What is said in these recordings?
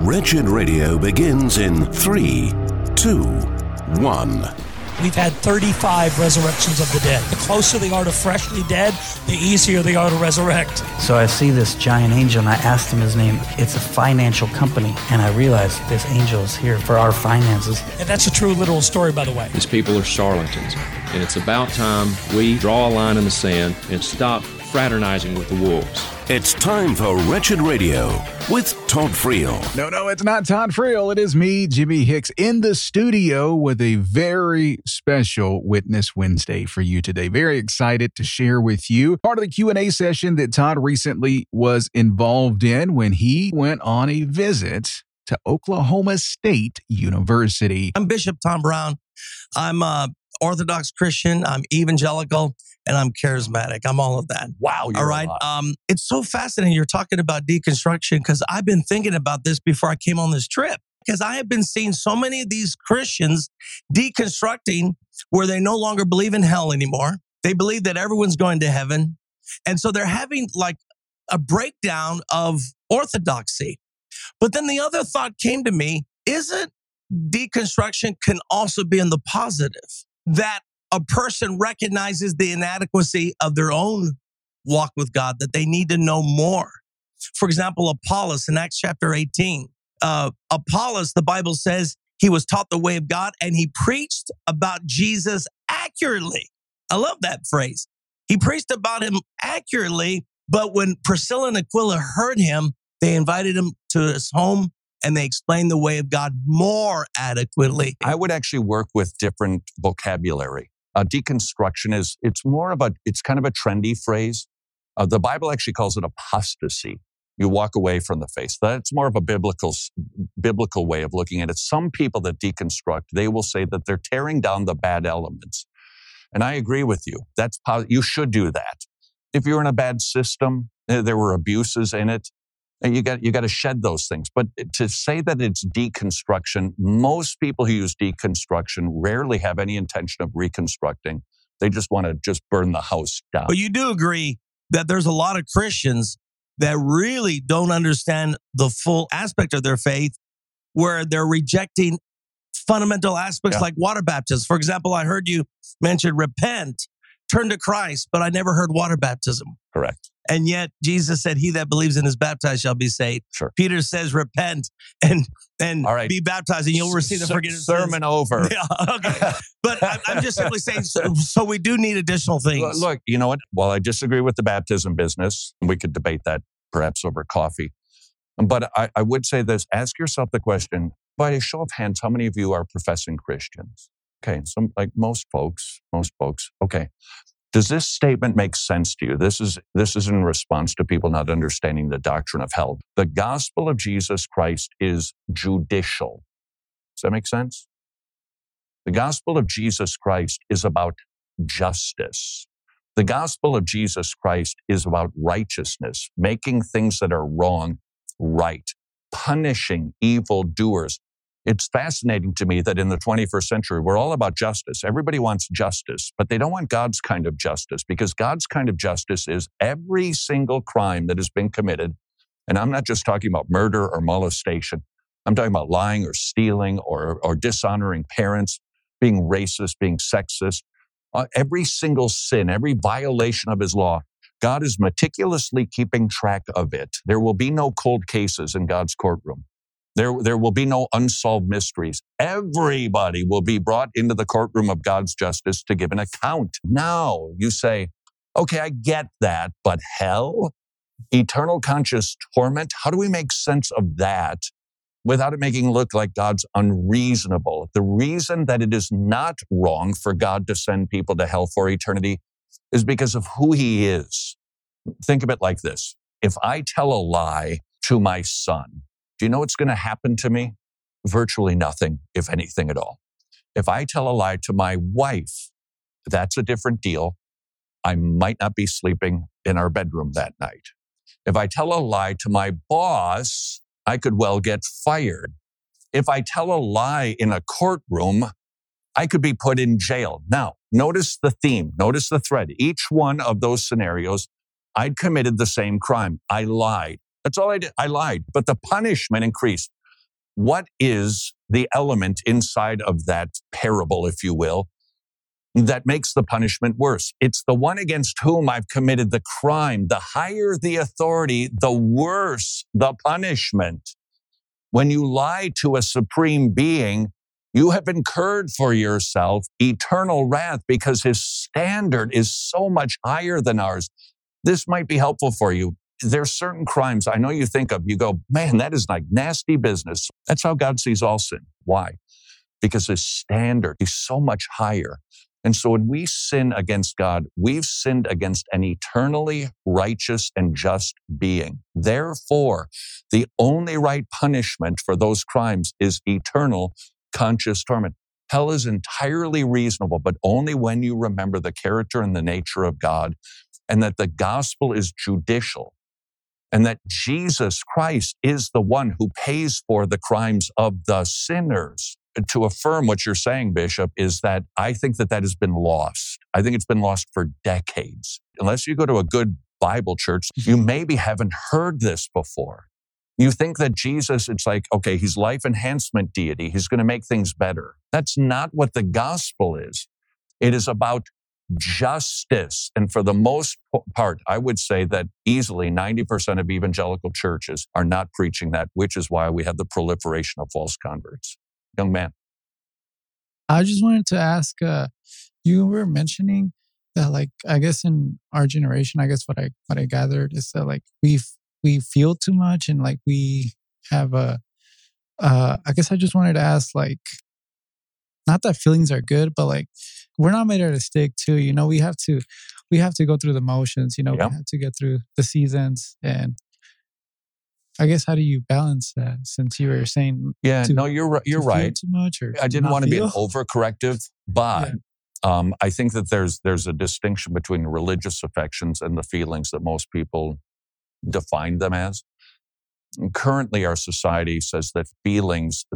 Wretched Radio begins in 3, 2, 1. We've had 35 resurrections of the dead. The closer they are to freshly dead, the easier they are to resurrect. So I see this giant angel and I asked him his name. It's a financial company. And I realized this angel is here for our finances. And that's a true literal story, by the way. These people are charlatans. And it's about time we draw a line in the sand and stop fraternizing with the wolves. It's time for Wretched Radio with Todd Friel. No, it's not Todd Friel. It is me, Jimmy Hicks, in the studio with a very special Witness Wednesday for you today. Very excited to share with you part of the Q&A session that Todd recently was involved in when he went on a visit to Oklahoma State University. I'm Bishop Tom Brown. I'm Orthodox Christian. I'm evangelical. And I'm charismatic. I'm all of that. Wow. All right. It's so fascinating you're talking about deconstruction because I've been thinking about this before I came on this trip. Because I have been seeing so many of these Christians deconstructing where they no longer believe in hell anymore. They believe that everyone's going to heaven. And so they're having like a breakdown of orthodoxy. But then the other thought came to me, isn't deconstruction can also be in the positive? That a person recognizes the inadequacy of their own walk with God, that they need to know more. For example, Apollos in Acts chapter 18. Apollos, the Bible says, he was taught the way of God and he preached about Jesus accurately. I love that phrase. He preached about him accurately, but when Priscilla and Aquila heard him, they invited him to his home and they explained the way of God more adequately. I would actually work with different vocabulary. Deconstruction it's kind of a trendy phrase. The Bible actually calls it apostasy. You walk away from the faith. That's more of a biblical way of looking at it. Some people that deconstruct, they will say that they're tearing down the bad elements. And I agree with you. You should do that. If you're in a bad system, there were abuses in it, and you got to shed those things. But to say that it's deconstruction, most people who use deconstruction rarely have any intention of reconstructing. They just want to burn the house down. But you do agree that there's a lot of Christians that really don't understand the full aspect of their faith, where they're rejecting fundamental aspects like water baptism. For example, I heard you mention repent, turn to Christ, but I never heard water baptism. Correct. And yet Jesus said, he that believes and is baptized shall be saved. Sure. Peter says, repent and right. Be baptized and you'll receive the forgiveness of sins. Sermon over. Yeah, okay. But I'm just simply saying, so we do need additional things. Look, you know what? While I disagree with the baptism business, and we could debate that perhaps over coffee, but I would say this, ask yourself the question, by a show of hands, how many of you are professing Christians? Okay, most folks, okay. Does this statement make sense to you? This is in response to people not understanding the doctrine of hell. The gospel of Jesus Christ is judicial. Does that make sense? The gospel of Jesus Christ is about justice. The gospel of Jesus Christ is about righteousness, making things that are wrong right, punishing evildoers. It's fascinating to me that in the 21st century, we're all about justice. Everybody wants justice, but they don't want God's kind of justice, because God's kind of justice is every single crime that has been committed. And I'm not just talking about murder or molestation. I'm talking about lying or stealing or dishonoring parents, being racist, being sexist. Every single sin, every violation of his law, God is meticulously keeping track of it. There will be no cold cases in God's courtroom. There will be no unsolved mysteries. Everybody will be brought into the courtroom of God's justice to give an account. Now you say, okay, I get that, but hell, eternal conscious torment, how do we make sense of that without it making it look like God's unreasonable? The reason that it is not wrong for God to send people to hell for eternity is because of who he is. Think of it like this. If I tell a lie to my son, do you know what's going to happen to me? Virtually nothing, if anything at all. If I tell a lie to my wife, that's a different deal. I might not be sleeping in our bedroom that night. If I tell a lie to my boss, I could well get fired. If I tell a lie in a courtroom, I could be put in jail. Now, notice the theme, notice the thread. Each one of those scenarios, I'd committed the same crime. I lied. That's all I did. I lied. But the punishment increased. What is the element inside of that parable, if you will, that makes the punishment worse? It's the one against whom I've committed the crime. The higher the authority, the worse the punishment. When you lie to a supreme being, you have incurred for yourself eternal wrath because his standard is so much higher than ours. This might be helpful for you. There's certain crimes I know you think of, you go, man, that is like nasty business. That's how God sees all sin. Why? Because his standard is so much higher. And so when we sin against God, we've sinned against an eternally righteous and just being. Therefore, the only right punishment for those crimes is eternal conscious torment. Hell is entirely reasonable, but only when you remember the character and the nature of God, and that the gospel is judicial, and that Jesus Christ is the one who pays for the crimes of the sinners. To affirm what you're saying, Bishop, is that I think that has been lost. I think it's been lost for decades. Unless you go to a good Bible church, you maybe haven't heard this before. You think that Jesus, it's like, okay, he's life enhancement deity. He's going to make things better. That's not what the gospel is. It is about justice. And for the most part, I would say that easily 90% of evangelical churches are not preaching that, which is why we have the proliferation of false converts. Young man. I just wanted to ask, you were mentioning that, like, I guess in our generation, I guess what I gathered is that, like, we feel too much, and like we have I guess I just wanted to ask, like, not that feelings are good, but like we're not made out of stick too. You know, we have to go through the motions. You know, Yeah. we have to get through the seasons, and I guess how do you balance that? Since you were saying, Yeah, no, you're right. Too much, or I didn't want to be an feel? overcorrective, but I think that there's a distinction between religious affections and the feelings that most people define them as. And currently, our society says that feelings,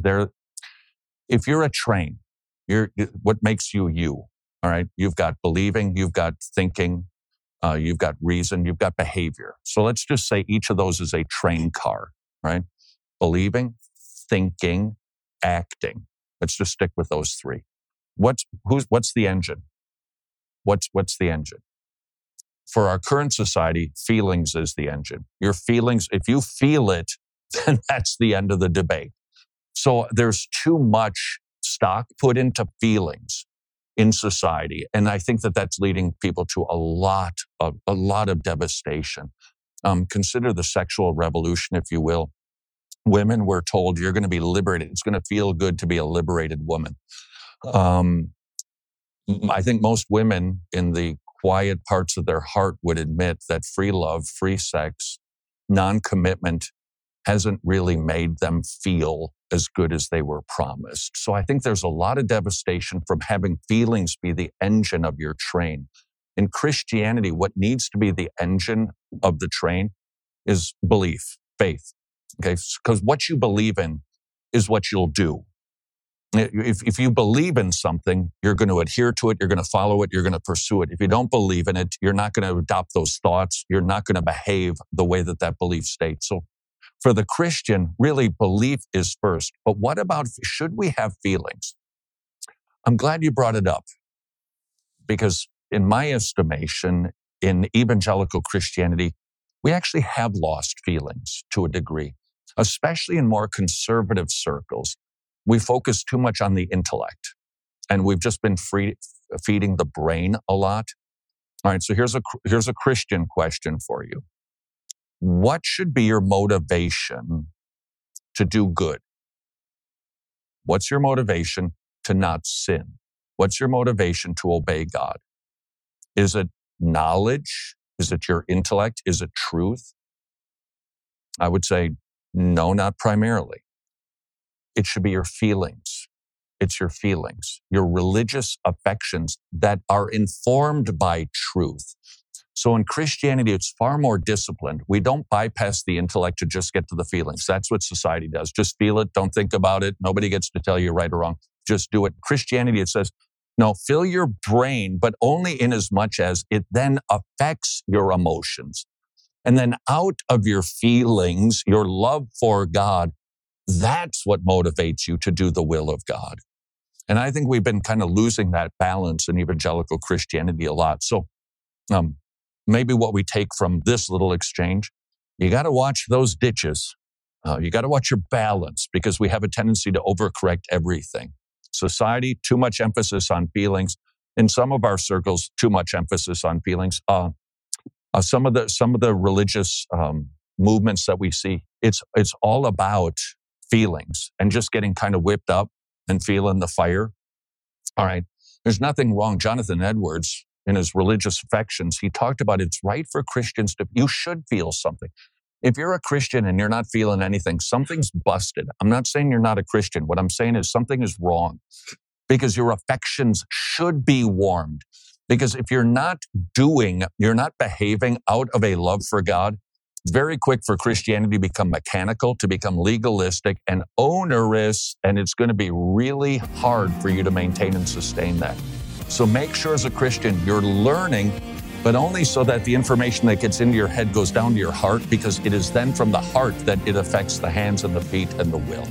if you're a train, what makes you you, all right? You've got believing, you've got thinking, you've got reason, you've got behavior. So let's just say each of those is a train car, right? Believing, thinking, acting. Let's just stick with those three. What's the engine? What's the engine? For our current society, feelings is the engine. Your feelings, if you feel it, then that's the end of the debate. So there's too much stock put into feelings in society. And I think that that's leading people to a lot of devastation. Consider the sexual revolution, if you will. Women were told, you're going to be liberated. It's going to feel good to be a liberated woman. I think most women in the quiet parts of their heart would admit that free love, free sex, non-commitment hasn't really made them feel as good as they were promised. So I think there's a lot of devastation from having feelings be the engine of your train. In Christianity, what needs to be the engine of the train is belief, faith. Okay, because what you believe in is what you'll do. If you believe in something, you're going to adhere to it, you're going to follow it, you're going to pursue it. If you don't believe in it, you're not going to adopt those thoughts, you're not going to behave the way that belief states. So for the Christian, really belief is first. But what about, should we have feelings? I'm glad you brought it up, because in my estimation, in evangelical Christianity, we actually have lost feelings to a degree, especially in more conservative circles. We focus too much on the intellect, and we've just been feeding the brain a lot. All right, so here's a Christian question for you. What should be your motivation to do good? What's your motivation to not sin? What's your motivation to obey God? Is it knowledge? Is it your intellect? Is it truth? I would say no, not primarily. It should be your feelings. It's your feelings, your religious affections that are informed by truth. So in Christianity, it's far more disciplined. We don't bypass the intellect to just get to the feelings. That's what society does. Just feel it. Don't think about it. Nobody gets to tell you right or wrong. Just do it. Christianity, it says, no, fill your brain, but only in as much as it then affects your emotions. And then out of your feelings, your love for God, That's what motivates you to do the will of God. And I think we've been kind of losing that balance in evangelical Christianity a lot. So maybe what we take from this little exchange, you got to watch those ditches. You got to watch your balance, because we have a tendency to overcorrect everything. Society, too much emphasis on feelings. In some of our circles, too much emphasis on feelings. Some of the religious movements that we see, it's all about feelings and just getting kind of whipped up and feeling the fire. All right. There's nothing wrong. Jonathan Edwards, in his Religious Affections, he talked about it's right for Christians you should feel something. If you're a Christian and you're not feeling anything, something's busted. I'm not saying you're not a Christian. What I'm saying is something is wrong, because your affections should be warmed. Because if you're not behaving out of a love for God, it's very quick for Christianity to become mechanical, to become legalistic and onerous, and it's going to be really hard for you to maintain and sustain that. So make sure as a Christian you're learning, but only so that the information that gets into your head goes down to your heart, because it is then from the heart that it affects the hands and the feet and the will.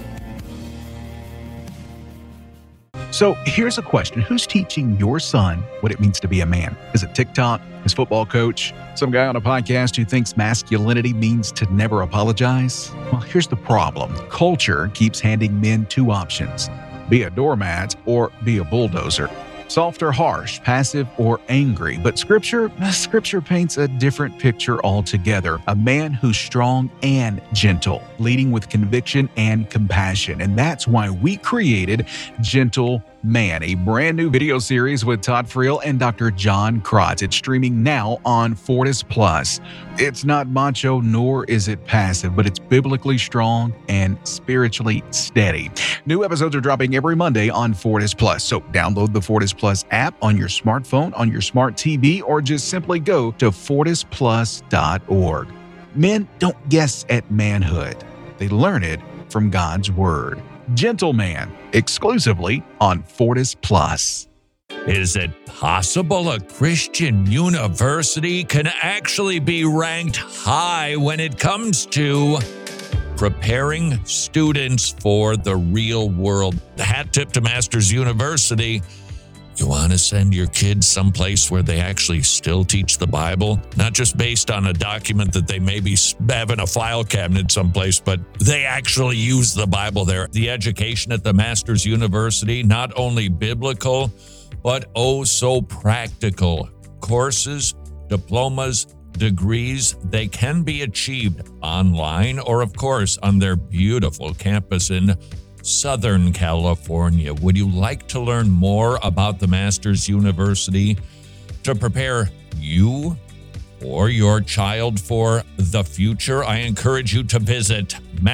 So here's a question. Who's teaching your son what it means to be a man? Is it TikTok, his football coach, some guy on a podcast who thinks masculinity means to never apologize? Well, here's the problem. Culture keeps handing men two options: be a doormat or be a bulldozer. Soft or harsh, passive or angry. But Scripture paints a different picture altogether. A man who's strong and gentle, leading with conviction and compassion. And that's why we created Gentle Man, a brand new video series with Todd Friel and Dr. John Krotz. It's streaming now on Fortis Plus. It's not macho, nor is it passive, but it's biblically strong and spiritually steady. New episodes are dropping every Monday on Fortis Plus. So download the Fortis Plus app on your smartphone, on your smart TV, or just simply go to fortisplus.org. Men don't guess at manhood. They learn it from God's Word. Gentle Man, exclusively on Fortis Plus. Is it possible a Christian university can actually be ranked high when it comes to preparing students for the real world? Hat tip to Masters University. You want to send your kids someplace where they actually still teach the Bible, not just based on a document that they maybe have in a file cabinet someplace, but they actually use the Bible there. The education at the Masters University, not only biblical, but oh so practical. Courses, diplomas, degrees, they can be achieved online or, of course, on their beautiful campus in Southern California. Would you like to learn more about the Masters University to prepare you or your child for the future? I encourage you to visit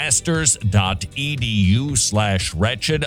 masters.edu/wretched,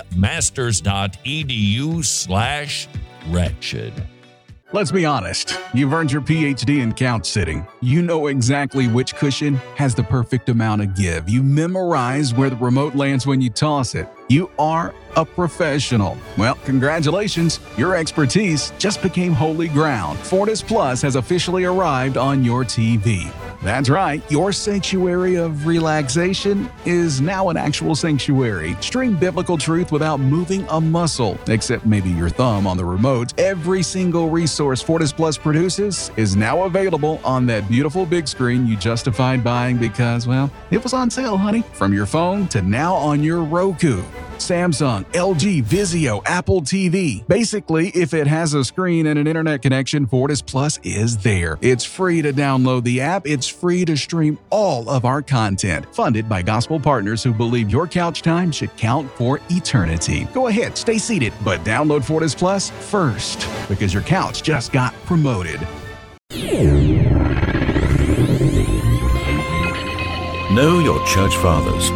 masters.edu/wretched. Let's be honest. You've earned your PhD in couch sitting. You know exactly which cushion has the perfect amount of give. You memorize where the remote lands when you toss it. You are a professional. Well, congratulations. Your expertise just became holy ground. Fortis Plus has officially arrived on your TV. That's right. Your sanctuary of relaxation is now an actual sanctuary. Stream biblical truth without moving a muscle, except maybe your thumb on the remote. Every single resource Fortis Plus produces is now available on that beautiful big screen you justified buying because, well, it was on sale, honey. From your phone to now on your Roku, Samsung, LG, Vizio, Apple TV. Basically, if it has a screen and an internet connection, Fortis Plus is there. It's free to download the app. It's free to stream all of our content. Funded by gospel partners who believe your couch time should count for eternity. Go ahead, stay seated, but download Fortis Plus first because your couch just got promoted. Know your church fathers.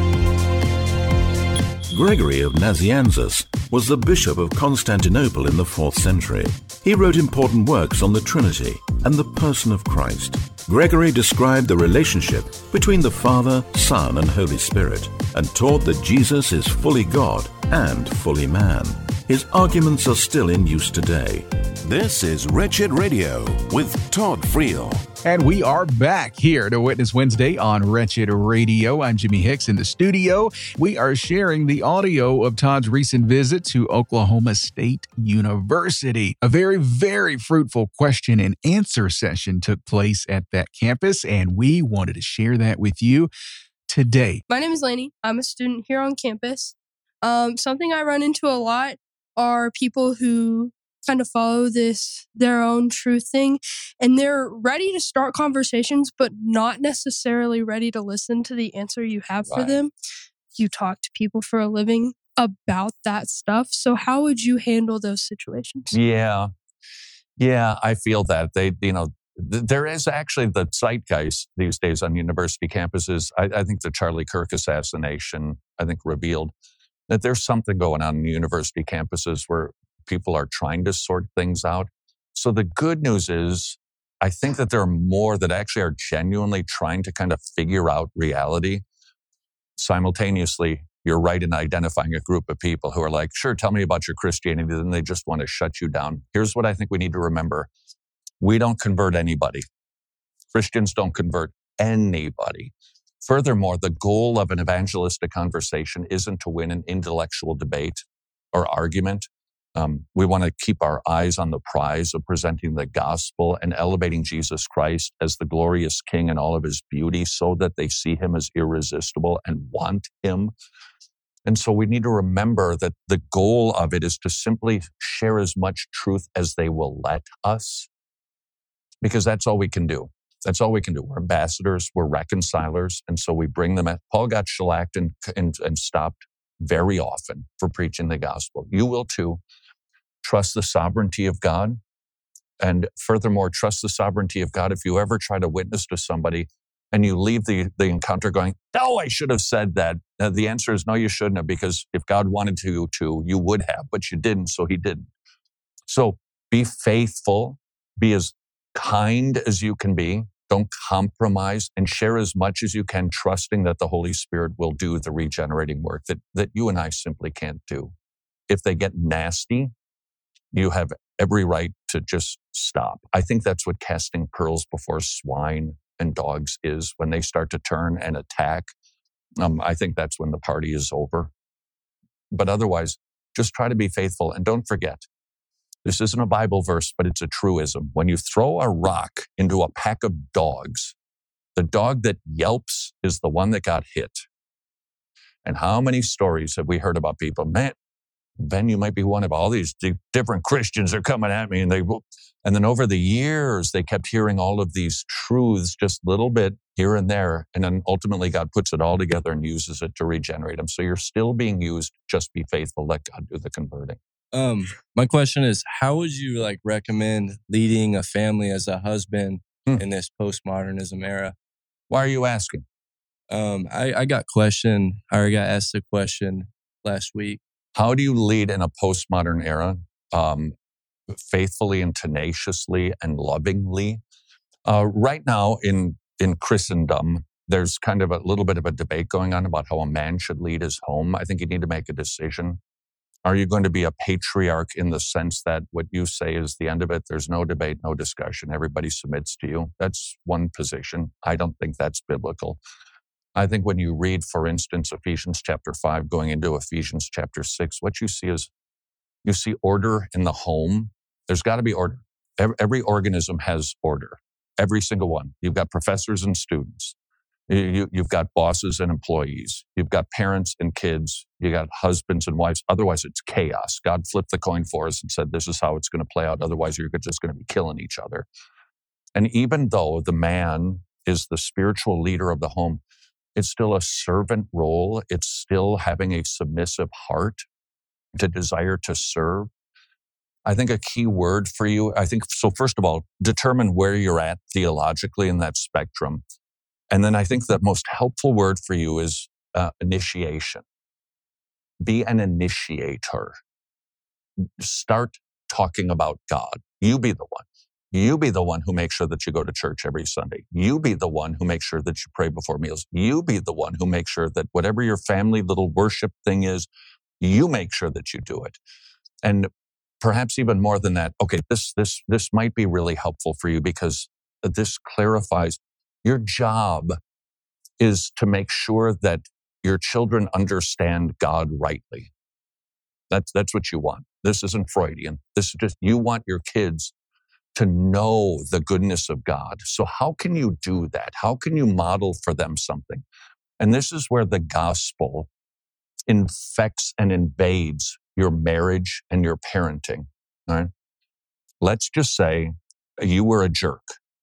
Gregory of Nazianzus was the Bishop of Constantinople in the 4th century. He wrote important works on the Trinity and the person of Christ. Gregory described the relationship between the Father, Son, and Holy Spirit, and taught that Jesus is fully God and fully man. His arguments are still in use today. This is Wretched Radio with Todd Friel. And we are back here to Witness Wednesday on Wretched Radio. I'm Jimmy Hicks in the studio. We are sharing the audio of Todd's recent visit to Oklahoma State University. A very, very fruitful question and answer session took place at that campus, and we wanted to share that with you today. My name is Lainey. I'm a student here on campus. Something I run into a lot are people who kind of follow their own truth thing, and they're ready to start conversations, but not necessarily ready to listen to the answer you have for them. You talk to people for a living about that stuff. So how would you handle those situations? Yeah, I feel that. There is actually the zeitgeist these days on university campuses. I think the Charlie Kirk assassination, revealed that there's something going on in university campuses where people are trying to sort things out. So the good news is, I think that there are more that actually are genuinely trying to kind of figure out reality. Simultaneously, you're right in identifying a group of people who are like, sure, tell me about your Christianity, then they just want to shut you down. Here's what I think we need to remember. We don't convert anybody. Christians don't convert anybody. Furthermore, the goal of an evangelistic conversation isn't to win an intellectual debate or argument. We want to keep our eyes on the prize of presenting the gospel and elevating Jesus Christ as the glorious King in all of his beauty so that they see him as irresistible and want him. And so we need to remember that the goal of it is to simply share as much truth as they will let us, because that's all we can do. That's all we can do. We're ambassadors, we're reconcilers, and so we bring them. Paul got shellacked and stopped very often for preaching the gospel. You will too. Trust the sovereignty of God. And furthermore, trust the sovereignty of God. If you ever try to witness to somebody and you leave the encounter going, no, I should have said that. The answer is no, you shouldn't have, because if God wanted to, you would have, but you didn't, so he didn't. So be faithful, be as kind as you can be. Don't compromise, and share as much as you can, trusting that the Holy Spirit will do the regenerating work that you and I simply can't do. If they get nasty, you have every right to just stop. I think that's what casting pearls before swine and dogs is. When they start to turn and attack, I think that's when the party is over. But otherwise, just try to be faithful. And don't forget, this isn't a Bible verse, but it's a truism. When you throw a rock into a pack of dogs, the dog that yelps is the one that got hit. And how many stories have we heard about people? Man, Ben, you might be one of all these different Christians are coming at me. And then over the years, they kept hearing all of these truths, just a little bit here and there. And then ultimately God puts it all together and uses it to regenerate them. So you're still being used. Just be faithful. Let God do the converting. My question is, how would you recommend leading a family as a husband in this postmodernism era? Why are you asking? I got asked a question last week. How do you lead in a postmodern era? Faithfully and tenaciously and lovingly. Right now in Christendom, there's kind of a little bit of a debate going on about how a man should lead his home. I think you need to make a decision. Are you going to be a patriarch in the sense that what you say is the end of it? There's no debate, no discussion. Everybody submits to you. That's one position. I don't think that's biblical. I think when you read, for instance, Ephesians chapter 5 going into Ephesians chapter 6, what you see is you see order in the home. There's got to be order. Every organism has order. Every single one. You've got professors and students. You've got bosses and employees. You've got parents and kids. You got husbands and wives. Otherwise, it's chaos. God flipped the coin for us and said, this is how it's going to play out. Otherwise, you're just going to be killing each other. And even though the man is the spiritual leader of the home, it's still a servant role. It's still having a submissive heart to desire to serve. I think a key word for you, so first of all, determine where you're at theologically in that spectrum. And then I think the most helpful word for you is initiation. Be an initiator. Start talking about God. You be the one. You be the one who makes sure that you go to church every Sunday. You be the one who makes sure that you pray before meals. You be the one who makes sure that whatever your family little worship thing is, you make sure that you do it. And perhaps even more than that, okay, this might be really helpful for you because this clarifies your job is to make sure that your children understand God rightly. That's what you want. This isn't Freudian. This is just, you want your kids to know the goodness of God. So how can you do that? How can you model for them something? And this is where the gospel infects and invades your marriage and your parenting. All right? Let's just say you were a jerk.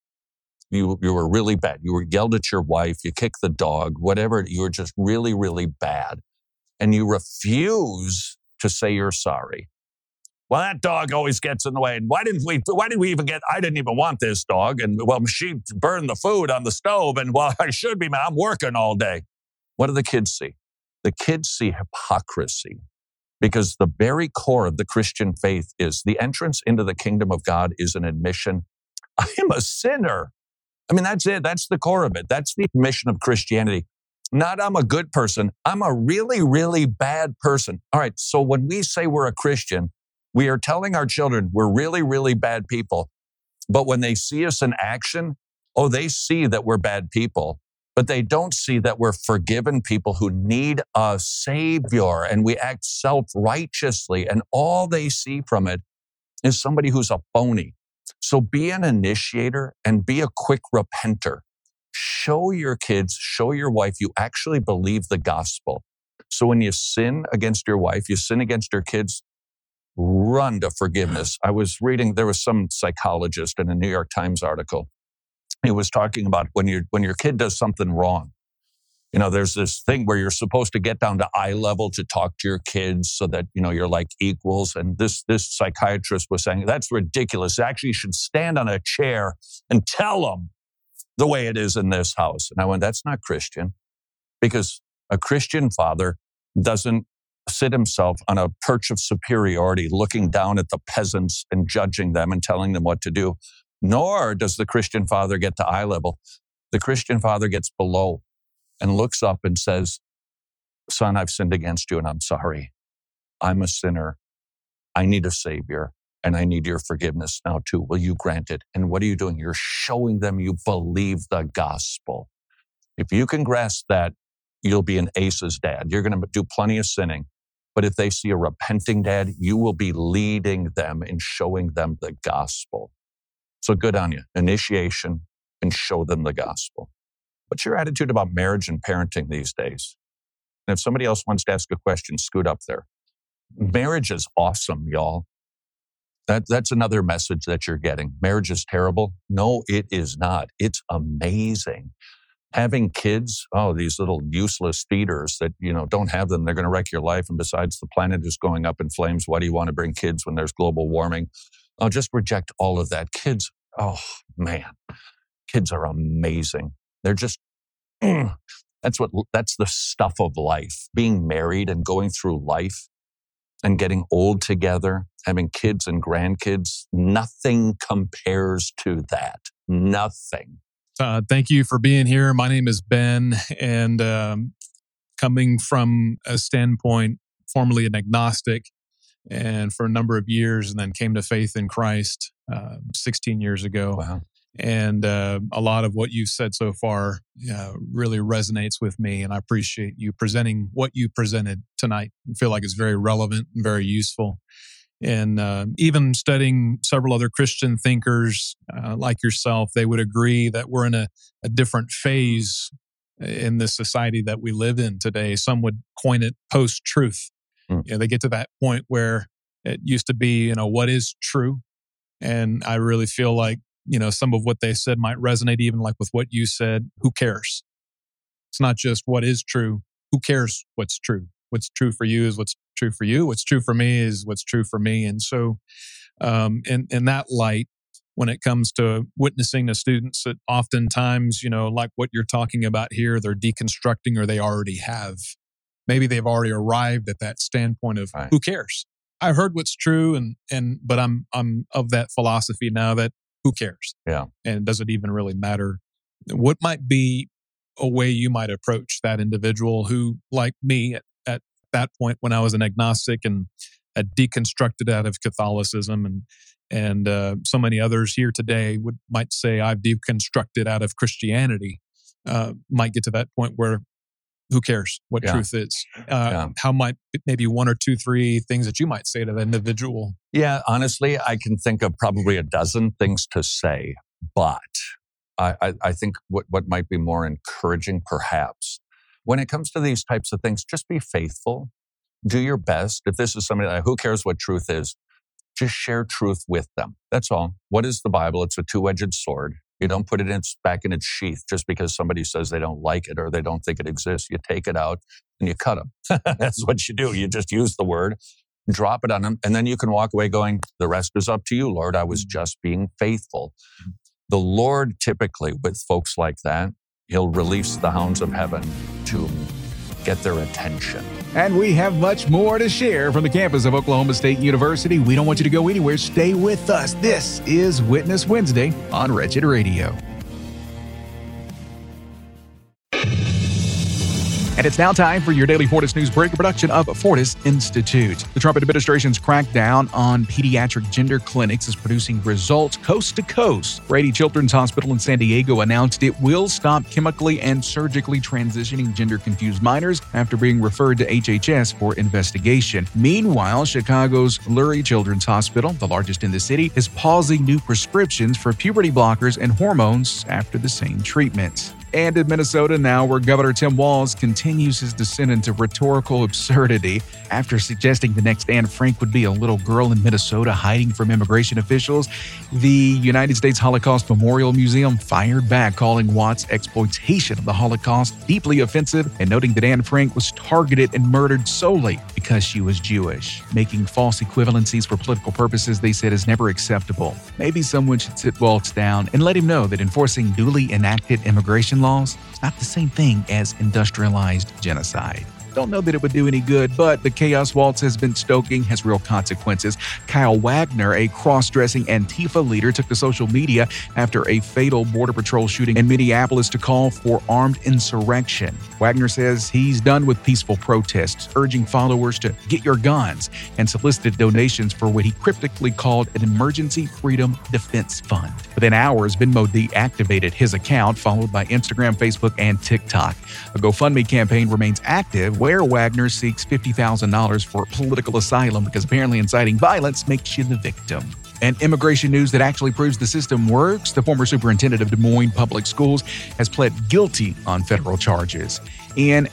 You were really bad. You were yelled at your wife. You kicked the dog, whatever. You were just really, really bad. And you refuse to say you're sorry. Well, that dog always gets in the way. And why did we even I didn't even want this dog. And well, she burned the food on the stove. And well, I should be, man, I'm working all day. What do the kids see? The kids see hypocrisy, because the very core of the Christian faith is the entrance into the kingdom of God is an admission. I am a sinner. I mean, that's it. That's the core of it. That's the admission of Christianity. Not I'm a good person. I'm a really, really bad person. All right. So when we say we're a Christian, we are telling our children we're really, really bad people. But when they see us in action, they see that we're bad people. But they don't see that we're forgiven people who need a savior, and we act self-righteously, and all they see from it is somebody who's a phony. So be an initiator and be a quick repenter. Show your kids, show your wife you actually believe the gospel. So when you sin against your wife, you sin against your kids, run to forgiveness. I was reading, there was some psychologist in a New York Times article. He was talking about when your kid does something wrong. You know, there's this thing where you're supposed to get down to eye level to talk to your kids so that, you know, you're like equals. And this psychiatrist was saying, that's ridiculous. Actually, you should stand on a chair and tell them the way it is in this house. And I went, that's not Christian, because a Christian father doesn't sit himself on a perch of superiority, looking down at the peasants and judging them and telling them what to do. Nor does the Christian father get to eye level. The Christian father gets below and looks up and says, son, I've sinned against you and I'm sorry. I'm a sinner. I need a savior and I need your forgiveness now too. Will you grant it? And what are you doing? You're showing them you believe the gospel. If you can grasp that, you'll be an ace's dad. You're going to do plenty of sinning. But if they see a repenting dad, you will be leading them and showing them the gospel. So good on you. Initiation and show them the gospel. What's your attitude about marriage and parenting these days? And if somebody else wants to ask a question, scoot up there. Marriage is awesome, y'all. That's another message that you're getting. Marriage is terrible. No, it is not. It's amazing. Having kids, these little useless feeders that, you know, don't have them. They're going to wreck your life. And besides, the planet is going up in flames. Why do you want to bring kids when there's global warming? Just reject all of that. Kids, kids are amazing. They're just, that's the stuff of life. Being married and going through life and getting old together, having kids and grandkids, nothing compares to that. Nothing. Thank you for being here. My name is Ben, and coming from a standpoint, formerly an agnostic, and for a number of years, and then came to faith in Christ 16 years ago. Wow. And a lot of what you've said so far really resonates with me, and I appreciate you presenting what you presented tonight. I feel like it's very relevant and very useful. And even studying several other Christian thinkers like yourself, they would agree that we're in a different phase in this society that we live in today. Some would coin it post-truth. You know, they get to that point where it used to be, you know, what is true? And I really feel like, you know, some of what they said might resonate even like with what you said. Who cares? It's not just what is true. Who cares what's true? What's true for you is what's true for you. What's true for me is what's true for me. And so in that light, when it comes to witnessing to students that oftentimes, you know, like what you're talking about here, they're deconstructing or they already have. Maybe they've already arrived at that standpoint of who cares? I've heard what's true, but I'm of that philosophy now that who cares? Yeah. And does it even really matter? What might be a way you might approach that individual who, like me, at that point when I was an agnostic and had deconstructed out of Catholicism And so many others here today might say, I've deconstructed out of Christianity, might get to that point where who cares what truth is? How might maybe one or two, three things that you might say to the individual? Yeah, honestly, I can think of probably a dozen things to say, but I think what might be more encouraging, perhaps, when it comes to these types of things, just be faithful. Do your best. If this is somebody like, who cares what truth is? Just share truth with them. That's all. What is the Bible? It's a two-edged sword. You don't put it back in its sheath just because somebody says they don't like it or they don't think it exists. You take it out and you cut them. That's what you do. You just use the word, drop it on them, and then you can walk away going, the rest is up to you, Lord. I was just being faithful. The Lord typically, with folks like that, he'll release the hounds of heaven to get their attention. And we have much more to share from the campus of Oklahoma State University. We don't want you to go anywhere. Stay with us. This is Witness Wednesday on Wretched Radio. And it's now time for your daily Fortis News Break, a production of Fortis Institute. The Trump administration's crackdown on pediatric gender clinics is producing results coast to coast. Rady Children's Hospital in San Diego announced it will stop chemically and surgically transitioning gender-confused minors after being referred to HHS for investigation. Meanwhile, Chicago's Lurie Children's Hospital, the largest in the city, is pausing new prescriptions for puberty blockers and hormones after the same treatment. And in Minnesota now, where Governor Tim Walz continues his descent into rhetorical absurdity after suggesting the next Anne Frank would be a little girl in Minnesota hiding from immigration officials, the United States Holocaust Memorial Museum fired back, calling Watt's exploitation of the Holocaust deeply offensive and noting that Anne Frank was targeted and murdered solely because she was Jewish. Making false equivalencies for political purposes, they said, is never acceptable. Maybe someone should sit Walz down and let him know that enforcing duly enacted immigration laws is not the same thing as industrialized genocide. Don't know that it would do any good, but the chaos Walz has been stoking has real consequences. Kyle Wagner, a cross-dressing Antifa leader, took to social media after a fatal Border Patrol shooting in Minneapolis to call for armed insurrection. Wagner says he's done with peaceful protests, urging followers to get your guns, and solicited donations for what he cryptically called an Emergency Freedom Defense Fund. Within hours, Venmo deactivated his account, followed by Instagram, Facebook, and TikTok. A GoFundMe campaign remains active, where Wagner seeks $50,000 for political asylum because apparently inciting violence makes you the victim. And immigration news that actually proves the system works. The former superintendent of Des Moines Public Schools has pled guilty on federal charges. Ian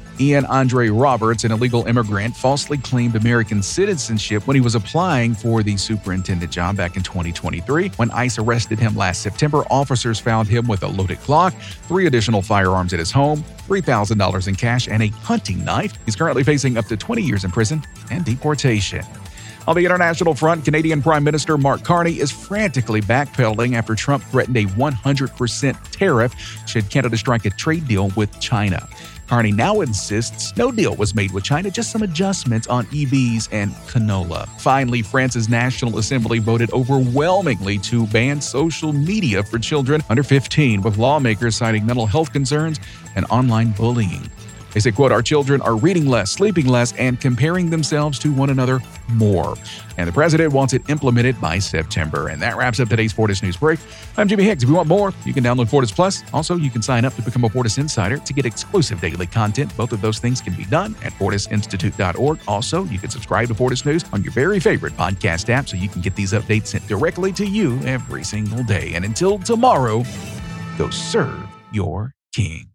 Andre Roberts, an illegal immigrant, falsely claimed American citizenship when he was applying for the superintendent job back in 2023. When ICE arrested him last September, officers found him with a loaded Glock, 3 additional firearms at his home, $3,000 in cash, and a hunting knife. He's currently facing up to 20 years in prison and deportation. On the international front, Canadian Prime Minister Mark Carney is frantically backpedaling after Trump threatened a 100% tariff should Canada strike a trade deal with China. Carney now insists no deal was made with China, just some adjustments on EVs and canola. Finally, France's National Assembly voted overwhelmingly to ban social media for children under 15, with lawmakers citing mental health concerns and online bullying. They say, quote, our children are reading less, sleeping less, and comparing themselves to one another more. And the president wants it implemented by September. And that wraps up today's Fortis News Break. I'm Jimmy Hicks. If you want more, you can download Fortis Plus. Also, you can sign up to become a Fortis Insider to get exclusive daily content. Both of those things can be done at fortisinstitute.org. Also, you can subscribe to Fortis News on your very favorite podcast app so you can get these updates sent directly to you every single day. And until tomorrow, go serve your king.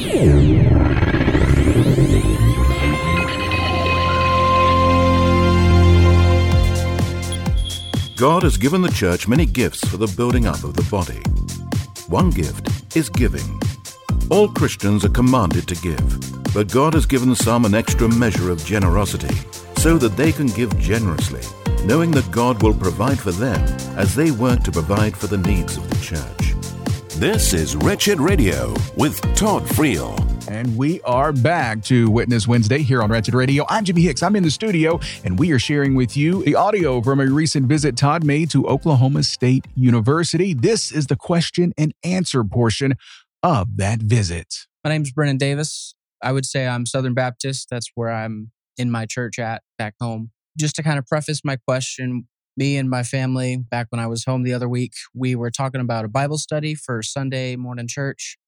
God has given the church many gifts for the building up of the body. One gift is giving. All Christians are commanded to give, but God has given some an extra measure of generosity so that they can give generously, knowing that God will provide for them as they work to provide for the needs of the church. This is Wretched Radio with Todd Friel. And we are back to Witness Wednesday here on Wretched Radio. I'm Jimmy Hicks. I'm in the studio, and we are sharing with you the audio from a recent visit Todd made to Oklahoma State University. This is the question and answer portion of that visit. My name's Brennan Davis. I would say I'm Southern Baptist. That's where I'm in my church at back home. Just to kind of preface my question, me and my family, back when I was home the other week, we were talking about a Bible study for Sunday morning church.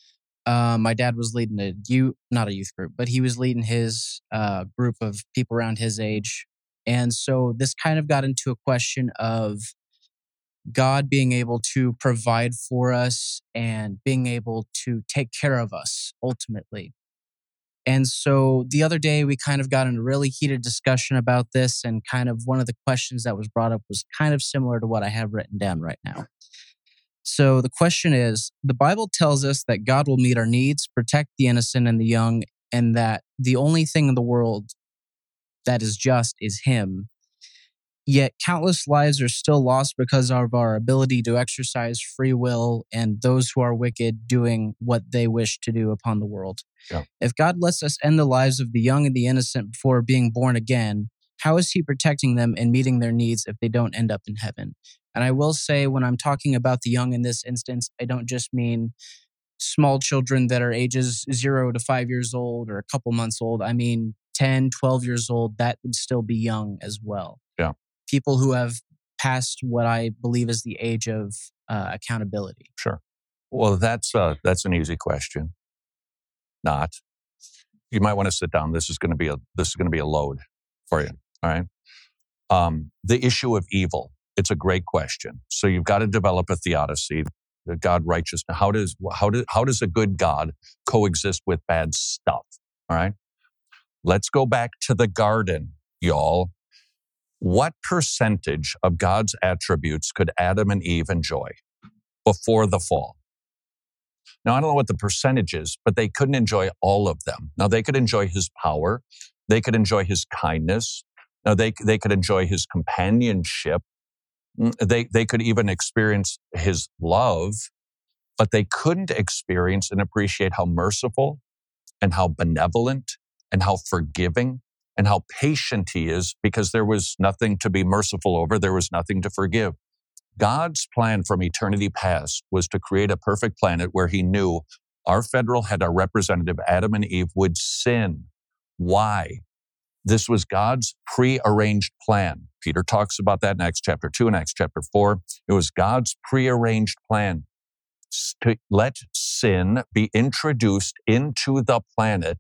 My dad was leading not a youth group, but he was leading his group of people around his age. And so this kind of got into a question of God being able to provide for us and being able to take care of us ultimately. And so the other day we kind of got in a really heated discussion about this, and kind of one of the questions that was brought up was kind of similar to what I have written down right now. So the question is, the Bible tells us that God will meet our needs, protect the innocent and the young, and that the only thing in the world that is just is Him. Yet countless lives are still lost because of our ability to exercise free will and those who are wicked doing what they wish to do upon the world. Yeah. If God lets us end the lives of the young and the innocent before being born again, how is He protecting them and meeting their needs if they don't end up in heaven? And I will say, when I'm talking about the young in this instance, I don't just mean small children that are ages 0 to 5 years old or a couple months old. I mean 10, 12 years old, that would still be young as well. Yeah. People who have passed what I believe is the age of accountability. Sure. Well, that's an easy question. Not. You might want to sit down. This is going to be a load for you. All right. The issue of evil. It's a great question. So you've got to develop a theodicy. The God righteous. How does a good God coexist with bad stuff? All right. Let's go back to the garden, y'all. What percentage of God's attributes could Adam and Eve enjoy before the fall? Now, I don't know what the percentage is, but they couldn't enjoy all of them. Now, they could enjoy His power. They could enjoy His kindness. Now, they could enjoy His companionship. They could even experience His love, but they couldn't experience and appreciate how merciful and how benevolent and how forgiving and how patient He is, because there was nothing to be merciful over. There was nothing to forgive. God's plan from eternity past was to create a perfect planet where He knew our federal head, our representative, Adam and Eve, would sin. Why? This was God's prearranged plan. Peter talks about that in Acts chapter 2 and Acts chapter 4. It was God's prearranged plan to let sin be introduced into the planet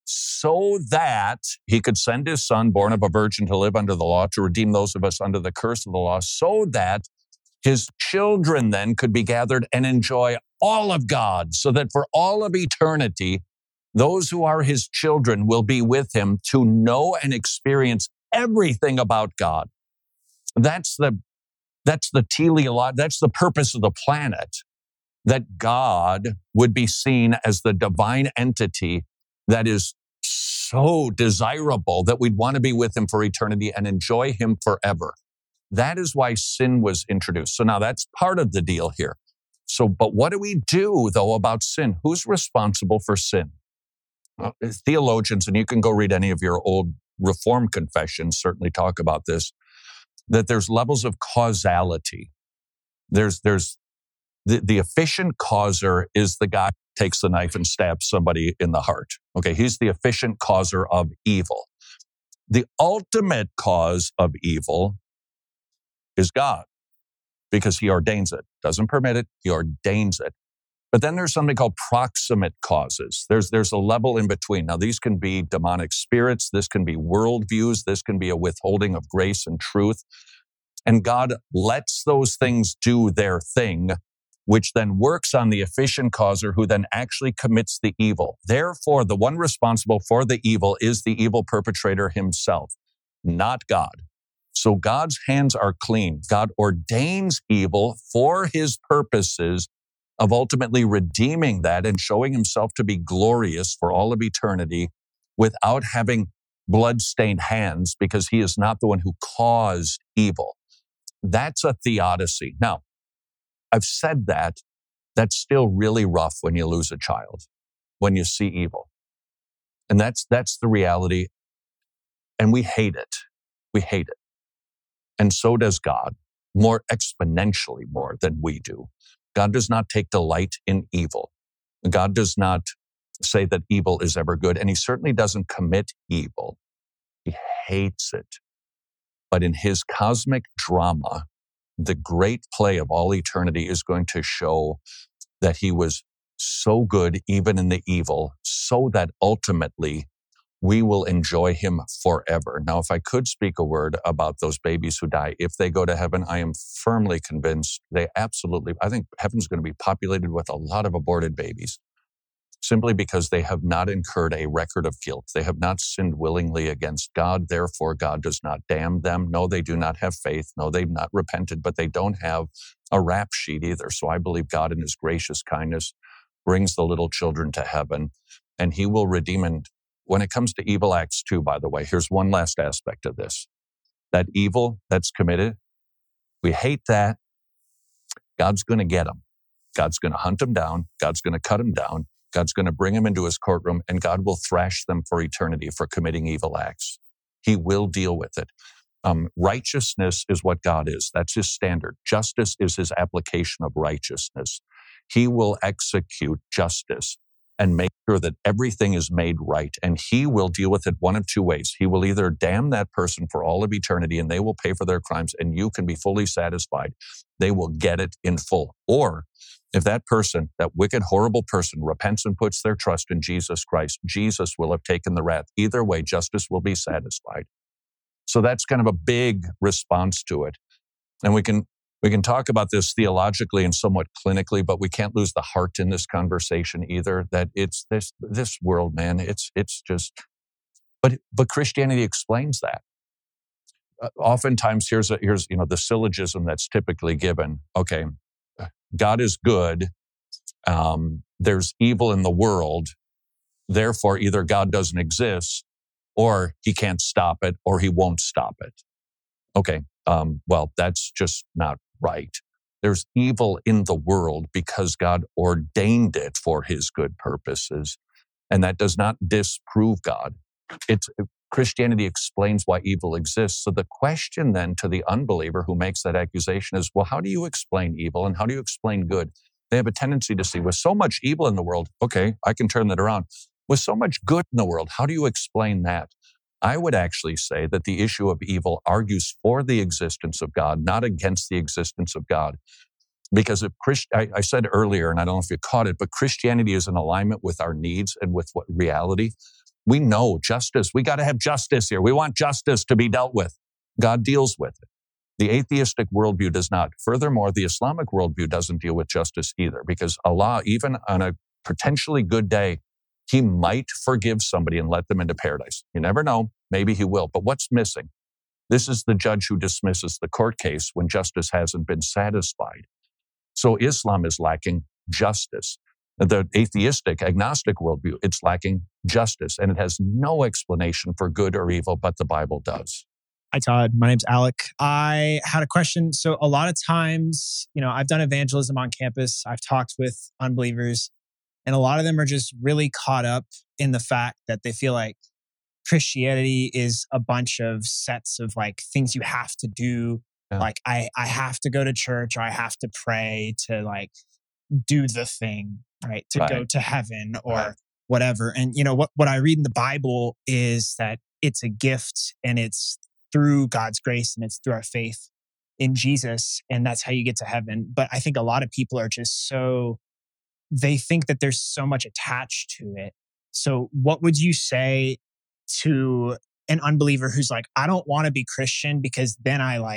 so that He could send His Son, born of a virgin, to live under the law, to redeem those of us under the curse of the law, so that His children then could be gathered and enjoy all of God, so that for all of eternity, those who are His children will be with Him to know and experience everything about God. That's the teleology, that's the purpose of the planet, that God would be seen as the divine entity that is so desirable that we'd want to be with Him for eternity and enjoy Him forever. That is why sin was introduced. So now that's part of the deal here. So, but what do we do, though, about sin? Who's responsible for sin? Theologians, and you can go read any of your old Reformed confessions, certainly talk about this, that there's levels of causality. There's the efficient causer is the guy who takes the knife and stabs somebody in the heart. Okay, he's the efficient causer of evil. The ultimate cause of evil is God, because He ordains it. Doesn't permit it, He ordains it. But then there's something called proximate causes. There's a level in between. Now, these can be demonic spirits. This can be worldviews. This can be a withholding of grace and truth. And God lets those things do their thing, which then works on the efficient causer, who then actually commits the evil. Therefore, the one responsible for the evil is the evil perpetrator himself, not God. So God's hands are clean. God ordains evil for His purposes of ultimately redeeming that and showing Himself to be glorious for all of eternity without having blood-stained hands, because He is not the one who caused evil. That's a theodicy. Now, I've said that. That's still really rough when you lose a child, when you see evil. And that's the reality. And we hate it. We hate it. And so does God, more exponentially more than we do. God does not take delight in evil. God does not say that evil is ever good, and He certainly doesn't commit evil. He hates it. But in his cosmic drama, the great play of all eternity is going to show that he was so good, even in the evil, so that ultimately we will enjoy him forever. Now, if I could speak a word about those babies who die, if they go to heaven, I am firmly convinced I think heaven's going to be populated with a lot of aborted babies, simply because they have not incurred a record of guilt. They have not sinned willingly against God. Therefore, God does not damn them. No, they do not have faith. No, they've not repented, but they don't have a rap sheet either. So I believe God in his gracious kindness brings the little children to heaven, and he will redeem. And when it comes to evil acts too, by the way, here's one last aspect of this. That evil that's committed, we hate that. God's going to get them. God's going to hunt them down. God's going to cut them down. God's going to bring them into his courtroom, and God will thrash them for eternity for committing evil acts. He will deal with it. Righteousness is what God is. That's his standard. Justice is his application of righteousness. He will execute justice and make sure that everything is made right. And he will deal with it one of two ways. He will either damn that person for all of eternity and they will pay for their crimes and you can be fully satisfied. They will get it in full. Or if that person, that wicked, horrible person, repents and puts their trust in Jesus Christ, Jesus will have taken the wrath. Either way, justice will be satisfied. So that's kind of a big response to it. And we can talk about this theologically and somewhat clinically, but we can't lose the heart in this conversation either, that it's this world, man, it's just, but Christianity explains that. Oftentimes here's the syllogism that's typically given. Okay, God is good. There's evil in the world. Therefore, either God doesn't exist or he can't stop it or he won't stop it. Okay. Well, that's just not right. There's evil in the world because God ordained it for his good purposes. And that does not disprove God. Christianity explains why evil exists. So the question then to the unbeliever who makes that accusation is, well, how do you explain evil and how do you explain good? They have a tendency to see, with so much evil in the world, okay, I can turn that around. With so much good in the world, how do you explain that? I would actually say that the issue of evil argues for the existence of God, not against the existence of God. Because if I said earlier, and I don't know if you caught it, but Christianity is in alignment with our needs and with what reality. We know justice. We got to have justice here. We want justice to be dealt with. God deals with it. The atheistic worldview does not. Furthermore, the Islamic worldview doesn't deal with justice either, because Allah, even on a potentially good day, he might forgive somebody and let them into paradise. You never know. Maybe he will. But what's missing? This is the judge who dismisses the court case when justice hasn't been satisfied. So Islam is lacking justice. The atheistic, agnostic worldview, it's lacking justice, and it has no explanation for good or evil, but the Bible does. Hi, Todd. My name's Alec. I had a question. So a lot of times, I've done evangelism on campus. I've talked with unbelievers, and a lot of them are just really caught up in the fact that they feel like Christianity is a bunch of sets of like things you have to do. Yeah. Like I have to go to church, or I have to pray to like do the thing, right? To go to heaven or whatever. And what I read in the Bible is that it's a gift, and it's through God's grace, and it's through our faith in Jesus. And that's how you get to heaven. But I think a lot of people are just they think that there's so much attached to it. So what would you say to an unbeliever who's like, I don't want to be Christian because then I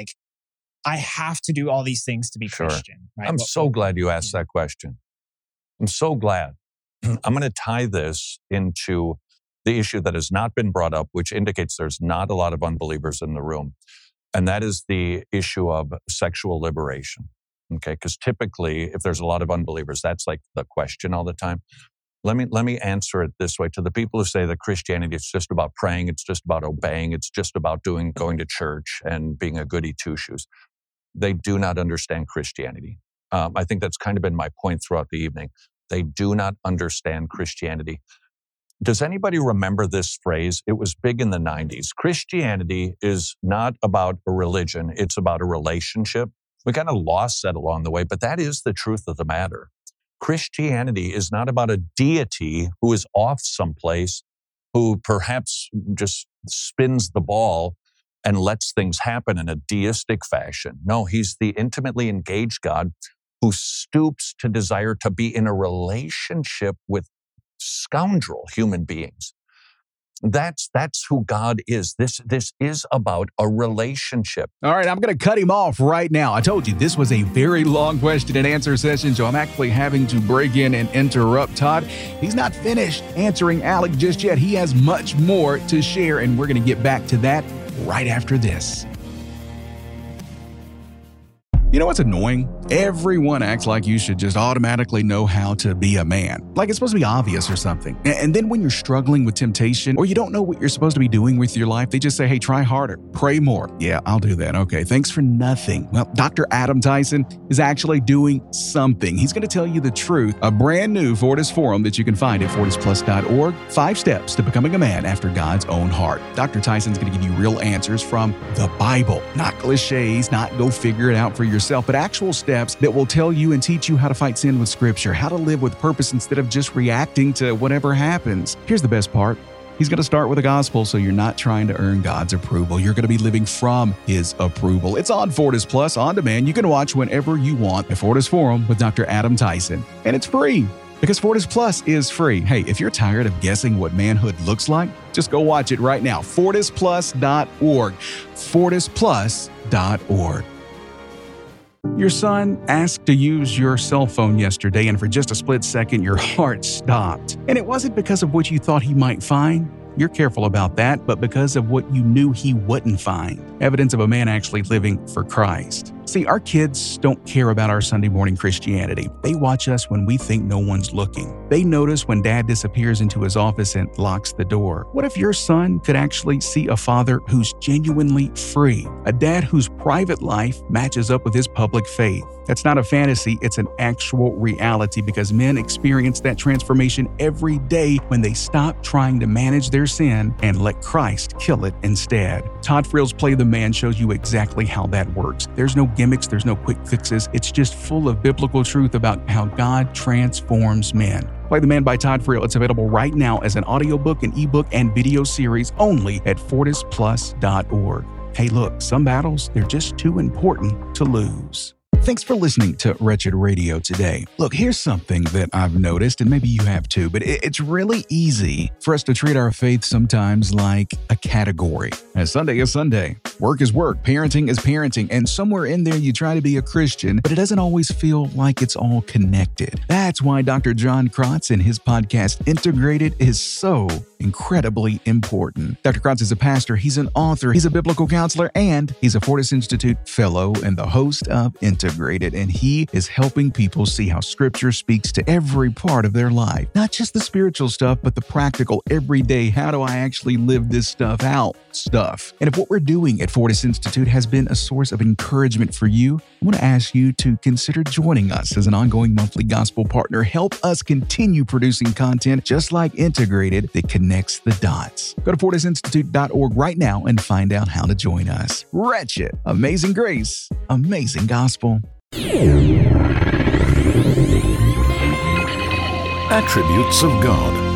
have to do all these things to be Christian. Right? I'm so glad you asked that question. I'm so glad. I'm going to tie this into the issue that has not been brought up, which indicates there's not a lot of unbelievers in the room. And that is the issue of sexual liberation. Okay, because typically, if there's a lot of unbelievers, that's like the question all the time. Let me answer it this way. To the people who say that Christianity is just about praying, it's just about obeying, it's just about going to church and being a goody two-shoes. They do not understand Christianity. I think that's kind of been my point throughout the evening. They do not understand Christianity. Does anybody remember this phrase? It was big in the 90s. Christianity is not about a religion. It's about a relationship. We kind of lost that along the way, but that is the truth of the matter. Christianity is not about a deity who is off someplace, who perhaps just spins the ball and lets things happen in a deistic fashion. No, he's the intimately engaged God who stoops to desire to be in a relationship with scoundrel human beings. That's who God is. This is about a relationship. All right, I'm going to cut him off right now. I told you this was a very long question and answer session, so I'm actually having to break in and interrupt Todd. He's not finished answering Alec just yet. He has much more to share, and we're going to get back to that right after this. You know what's annoying? Everyone acts like you should just automatically know how to be a man. Like it's supposed to be obvious or something. And then when you're struggling with temptation or you don't know what you're supposed to be doing with your life, they just say, hey, try harder, pray more. Yeah, I'll do that. Okay, thanks for nothing. Well, Dr. Adam Tyson is actually doing something. He's going to tell you the truth. A brand new Fortis Forum that you can find at fortisplus.org. 5 steps to becoming a man after God's own heart. Dr. Tyson's going to give you real answers from the Bible. Not cliches, not go figure it out for yourself, but actual steps that will tell you and teach you how to fight sin with Scripture, how to live with purpose instead of just reacting to whatever happens. Here's the best part. He's going to start with the gospel, so you're not trying to earn God's approval. You're going to be living from His approval. It's on Fortis Plus on demand. You can watch whenever you want at Fortis Forum with Dr. Adam Tyson. And it's free because Fortis Plus is free. Hey, if you're tired of guessing what manhood looks like, just go watch it right now. FortisPlus.org. FortisPlus.org. Your son asked to use your cell phone yesterday, and for just a split second, your heart stopped. And it wasn't because of what you thought he might find. You're careful about that, but because of what you knew he wouldn't find. Evidence of a man actually living for Christ. See, our kids don't care about our Sunday morning Christianity. They watch us when we think no one's looking. They notice when Dad disappears into his office and locks the door. What if your son could actually see a father who's genuinely free? A dad whose private life matches up with his public faith. That's not a fantasy, it's an actual reality because men experience that transformation every day when they stop trying to manage their sin and let Christ kill it instead. Todd Friel's Play the Man shows you exactly how that works. There's no gimmicks, there's no quick fixes. It's just full of biblical truth about how God transforms men. Play the Man by Todd Friel. It's available right now as an audiobook, an ebook, and video series only at FortisPlus.org. Hey, look, some battles, they're just too important to lose. Thanks for listening to Wretched Radio today. Look, here's something that I've noticed, and maybe you have too, but it's really easy for us to treat our faith sometimes like a category. As Sunday is Sunday, work is work, parenting is parenting, and somewhere in there you try to be a Christian, but it doesn't always feel like it's all connected. That's why Dr. John Krotz and his podcast Integrated is so incredibly important. Dr. Krotz is a pastor, he's an author, he's a biblical counselor, and he's a Fortis Institute fellow and the host of Integrated, and he is helping people see how Scripture speaks to every part of their life. Not just the spiritual stuff, but the practical, everyday, how do I actually live this stuff out stuff. And if what we're doing at Fortis Institute has been a source of encouragement for you, I want to ask you to consider joining us as an ongoing monthly gospel partner. Help us continue producing content just like Integrated that connects the dots. Go to FortisInstitute.org right now and find out how to join us. Wretched, amazing grace, amazing gospel. Attributes of God.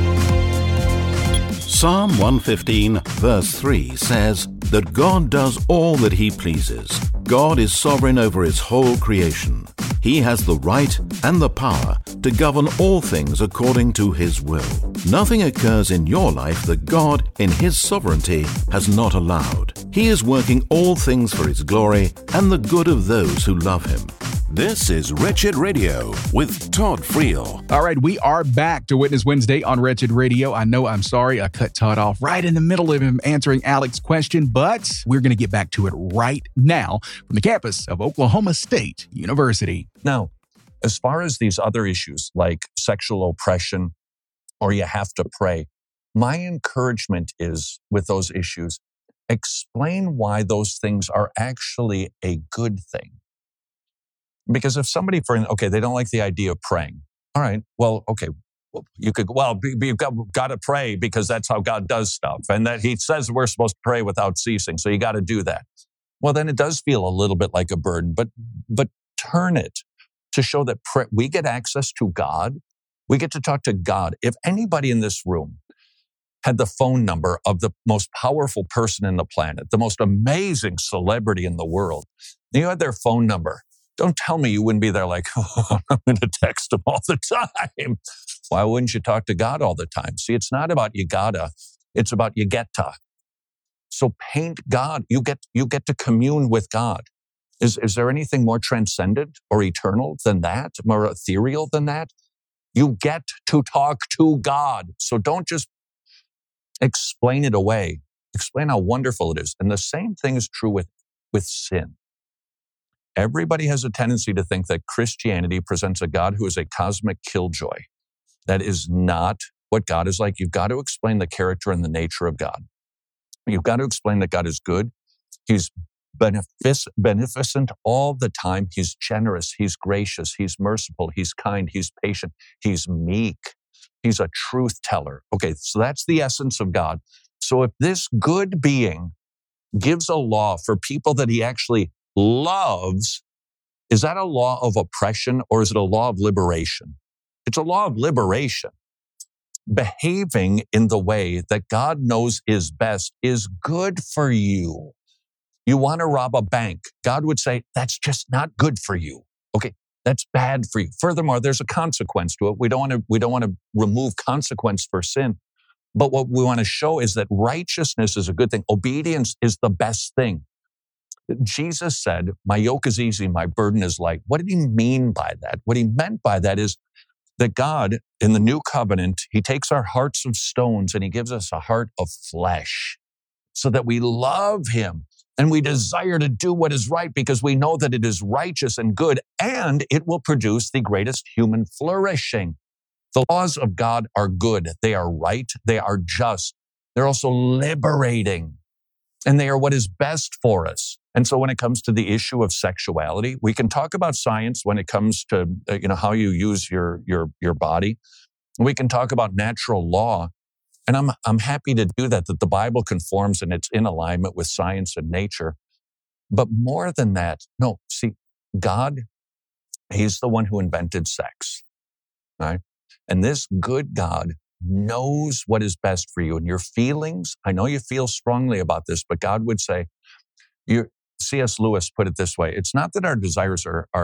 Psalm 115 verse 3 says that God does all that He pleases. God is sovereign over His whole creation. He has the right and the power to govern all things according to His will. Nothing occurs in your life that God, in His sovereignty, has not allowed. He is working all things for His glory and the good of those who love Him. This is Wretched Radio with Todd Friel. All right, we are back to Witness Wednesday on Wretched Radio. I know, I'm sorry, I cut Todd off right in the middle of him answering Alec's question, but we're going to get back to it right now from the campus of Oklahoma State University. Now, as far as these other issues like sexual oppression or you have to pray, my encouragement is with those issues, explain why those things are actually a good thing. Because if somebody, they don't like the idea of praying. All right, well, okay, you've got to pray because that's how God does stuff. And that He says we're supposed to pray without ceasing. So you got to do that. Well, then it does feel a little bit like a burden, but turn it to show that we get access to God. We get to talk to God. If anybody in this room had the phone number of the most powerful person in the planet, the most amazing celebrity in the world, and you had their phone number, don't tell me you wouldn't be there like, oh, I'm going to text them all the time. Why wouldn't you talk to God all the time? See, it's not about you gotta, it's about you get to. So paint God. You get to commune with God. Is there anything more transcendent or eternal than that, more ethereal than that? You get to talk to God. So don't just explain it away. Explain how wonderful it is. And the same thing is true with sin. Everybody has a tendency to think that Christianity presents a God who is a cosmic killjoy. That is not what God is like. You've got to explain the character and the nature of God. You've got to explain that God is good. He's beneficent all the time. He's generous. He's gracious. He's merciful. He's kind. He's patient. He's meek. He's a truth teller. Okay, so that's the essence of God. So if this good being gives a law for people that he actually loves, is that a law of oppression or is it a law of liberation? It's a law of liberation. Behaving in the way that God knows is best is good for you. You want to rob a bank. God would say, that's just not good for you. Okay, that's bad for you. Furthermore, there's a consequence to it. We don't want to remove consequence for sin. But what we want to show is that righteousness is a good thing. Obedience is the best thing. Jesus said, my yoke is easy, my burden is light. What did he mean by that? What he meant by that is that God, in the new covenant, he takes our hearts of stones and he gives us a heart of flesh so that we love him and we desire to do what is right because we know that it is righteous and good and it will produce the greatest human flourishing. The laws of God are good. They are right. They are just. They're also liberating and they are what is best for us. And so when it comes to the issue of sexuality, we can talk about science when it comes to how you use your body. We can talk about natural law. And I'm happy to do that the Bible conforms and it's in alignment with science and nature. But more than that, no, see, God, he's the one who invented sex, right? And this good God knows what is best for you and your feelings. I know you feel strongly about this, but God would say, C.S. Lewis put it this way. It's not that our desires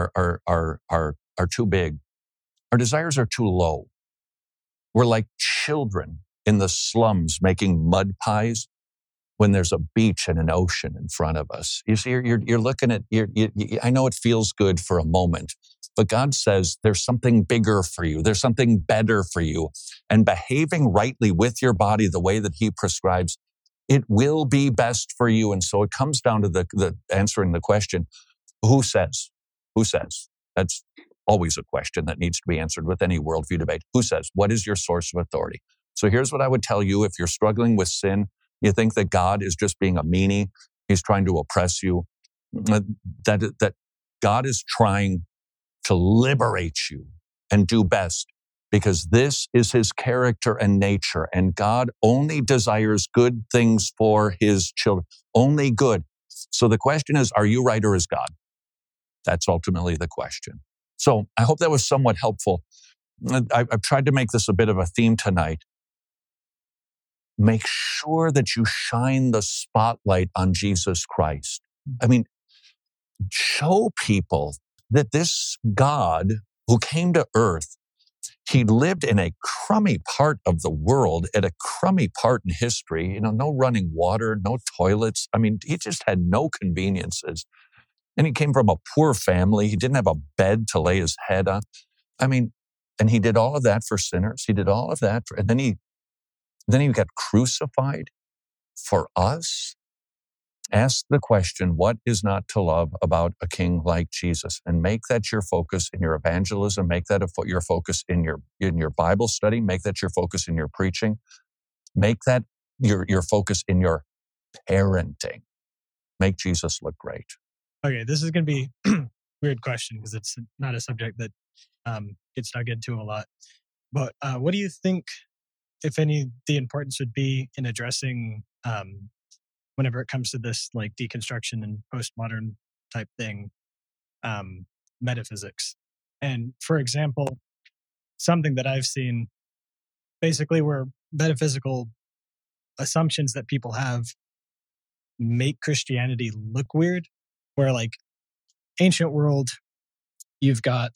are too big. Our desires are too low. We're like children in the slums making mud pies when there's a beach and an ocean in front of us. You see, you're looking at, I know it feels good for a moment, but God says there's something bigger for you. There's something better for you. And behaving rightly with your body the way that he prescribes, it will be best for you. And so it comes down to the answering the question, who says? Who says? That's always a question that needs to be answered with any worldview debate. Who says? What is your source of authority? So here's what I would tell you. If you're struggling with sin, you think that God is just being a meanie. He's trying to oppress you. That God is trying to liberate you and do best because this is his character and nature. And God only desires good things for his children, only good. So the question is, are you right or is God? That's ultimately the question. So I hope that was somewhat helpful. I've tried to make this a bit of a theme tonight. Make sure that you shine the spotlight on Jesus Christ. I mean, show people that this God who came to earth, he lived in a crummy part of the world, at a crummy part in history, no running water, no toilets. I mean, he just had no conveniences. And he came from a poor family. He didn't have a bed to lay his head on. I mean, and he did all of that for sinners. He did all of that. And then he got crucified for us. Ask the question, what is not to love about a king like Jesus? And make that your focus in your evangelism. Make that your focus in your Bible study. Make that your focus in your preaching. Make that your focus in your parenting. Make Jesus look great. Okay, this is going to be a weird question because it's not a subject that gets dug into a lot. But what do you think, if any, the importance would be in addressing whenever it comes to this like deconstruction and postmodern type thing, metaphysics? And for example, something that I've seen basically where metaphysical assumptions that people have make Christianity look weird, where like ancient world, you've got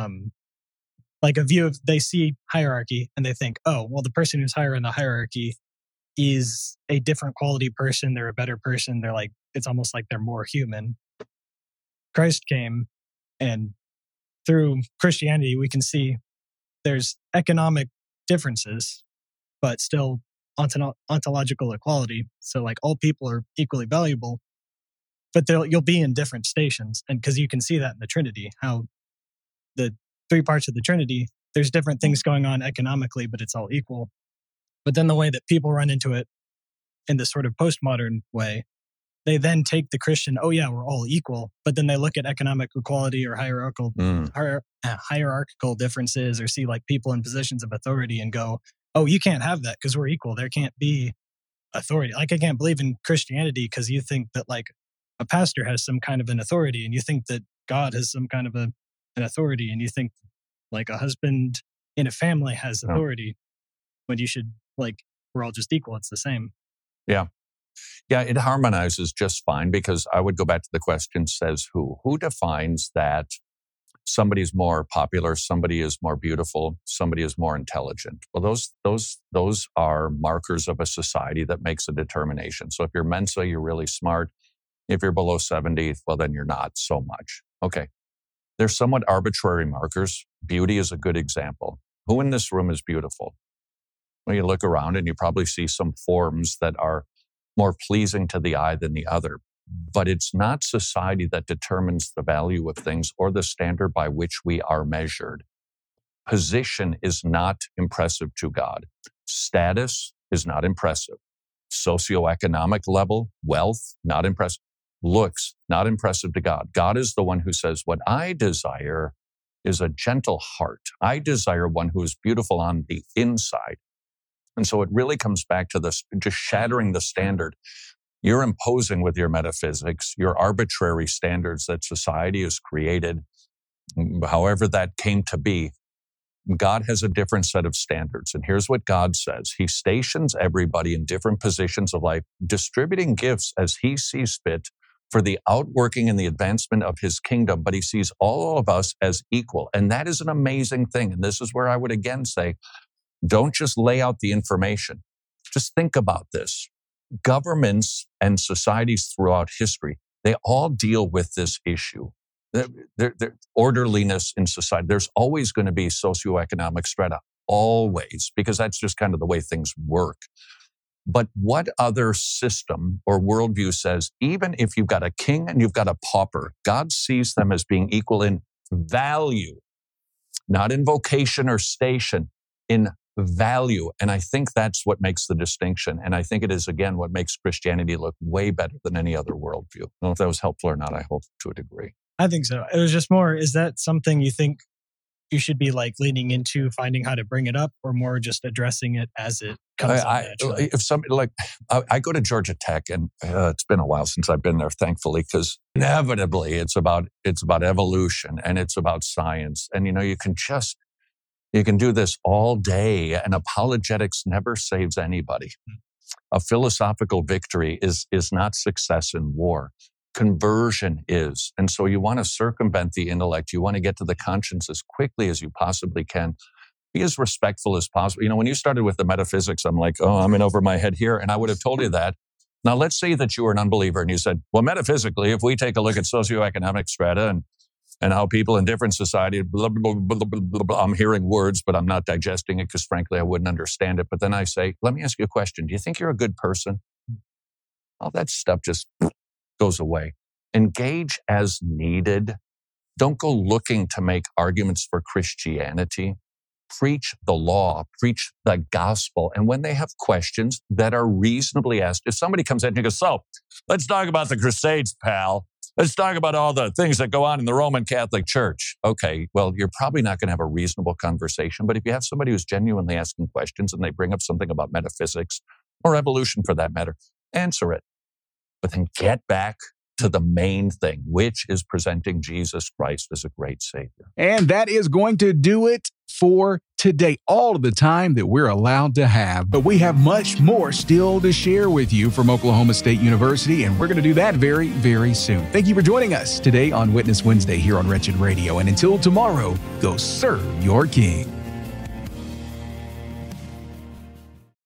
like a view of, they see hierarchy and they think, oh, well, the person who's higher in the hierarchy is a different quality person. They're a better person. They're like, it's almost like they're more human. Christ came, and through Christianity, we can see there's economic differences, but still ontological equality. So like all people are equally valuable, but you'll be in different stations. And because you can see that in the Trinity, how the three parts of the Trinity, there's different things going on economically, but it's all equal. But then the way that people run into it in this sort of postmodern way, they then take the Christian, oh yeah, we're all equal. But then they look at economic equality or hierarchical differences, or see like people in positions of authority and go, oh, you can't have that because we're equal. There can't be authority. Like I can't believe in Christianity because you think that like a pastor has some kind of an authority, and you think that God has some kind of an authority, and you think like a husband in a family has authority, when you should, like, we're all just equal. It's the same. Yeah. Yeah, it harmonizes just fine, because I would go back to the question, says who? Who defines that somebody's more popular, somebody is more beautiful, somebody is more intelligent? Well, those are markers of a society that makes a determination. So if you're Mensa, you're really smart. If you're below 70, well, then you're not so much. Okay. They're somewhat arbitrary markers. Beauty is a good example. Who in this room is beautiful? Well, you look around and you probably see some forms that are more pleasing to the eye than the other. But it's not society that determines the value of things or the standard by which we are measured. Position is not impressive to God. Status is not impressive. Socioeconomic level, wealth, not impressive. Looks, not impressive to God. God is the one who says, what I desire is a gentle heart. I desire one who is beautiful on the inside. And so it really comes back to this, just shattering the standard. You're imposing with your metaphysics, your arbitrary standards that society has created, however that came to be. God has a different set of standards. And here's what God says. He stations everybody in different positions of life, distributing gifts as he sees fit for the outworking and the advancement of his kingdom. But he sees all of us as equal. And that is an amazing thing. And this is where I would again say, don't just lay out the information. Just think about this. Governments and societies throughout history, they all deal with this issue. Orderliness in society. There's always going to be socioeconomic strata, always, because that's just kind of the way things work. But what other system or worldview says, even if you've got a king and you've got a pauper, God sees them as being equal in value, not in vocation or station, in value. And I think that's what makes the distinction. And I think it is, again, what makes Christianity look way better than any other worldview. I don't know if that was helpful or not. I hope to a degree. I think so. It was just more, is that something you think you should be like leaning into, finding how to bring it up, or more just addressing it as it comes up naturally? If somebody like, I go to Georgia Tech, and it's been a while since I've been there, thankfully, because inevitably it's about evolution and it's about science. And, you can do this all day, and apologetics never saves anybody. A philosophical victory is not success in war. Conversion is. And so you want to circumvent the intellect. You want to get to the conscience as quickly as you possibly can. Be as respectful as possible. When you started with the metaphysics, I'm like, oh, I'm in over my head here. And I would have told you that. Now, let's say that you were an unbeliever and you said, well, metaphysically, if we take a look at socioeconomic strata and how people in different societies, blah, blah, blah, blah, blah, blah, I'm hearing words, but I'm not digesting it because, frankly, I wouldn't understand it. But then I say, let me ask you a question. Do you think you're a good person? All that stuff just goes away. Engage as needed. Don't go looking to make arguments for Christianity. Preach the law, preach the gospel. And when they have questions that are reasonably asked, if somebody comes in and goes, so let's talk about the Crusades, pal. Let's talk about all the things that go on in the Roman Catholic Church. Okay, well, you're probably not going to have a reasonable conversation. But if you have somebody who's genuinely asking questions and they bring up something about metaphysics or evolution for that matter, answer it. But then get back to the main thing, which is presenting Jesus Christ as a great Savior. And that is going to do it for today, all of the time that we're allowed to have. But we have much more still to share with you from Oklahoma State University, and we're going to do that very, very soon. Thank you for joining us today on Witness Wednesday here on Wretched Radio. And until tomorrow, go serve your King.